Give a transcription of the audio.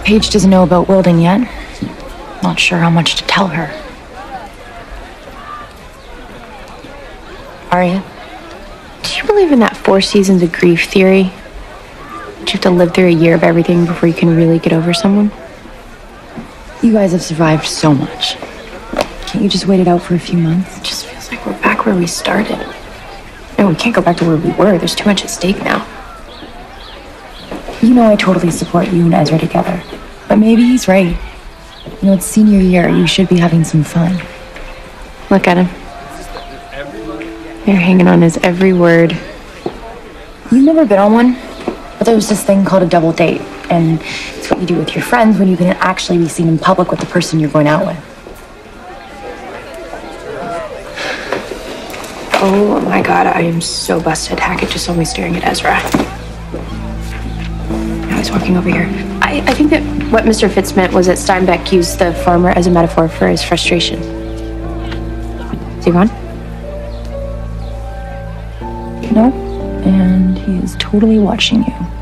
Paige doesn't know about Wilding yet. Not sure how much to tell her. Arya? Do you believe in that 4 seasons of grief theory? Do you have to live through a year of everything before you can really get over someone? You guys have survived so much. Can't you just wait it out for a few months? It just feels like we're back where we started. No, we can't go back to where we were. There's too much at stake now. You know I totally support you and Ezra together. But maybe he's right. You know, it's senior year. You should be having some fun. Look at him. They're hanging on his every word. You've never been on one? But there's this thing called a double date. And it's what you do with your friends when you can actually be seen in public with the person you're going out with. Oh my god, I am so busted. Hackett just saw me staring at Ezra. Now he's walking over here. I think that what Mr. Fitz meant was that Steinbeck used the farmer as a metaphor for his frustration. Is he gone? No, and he is totally watching you.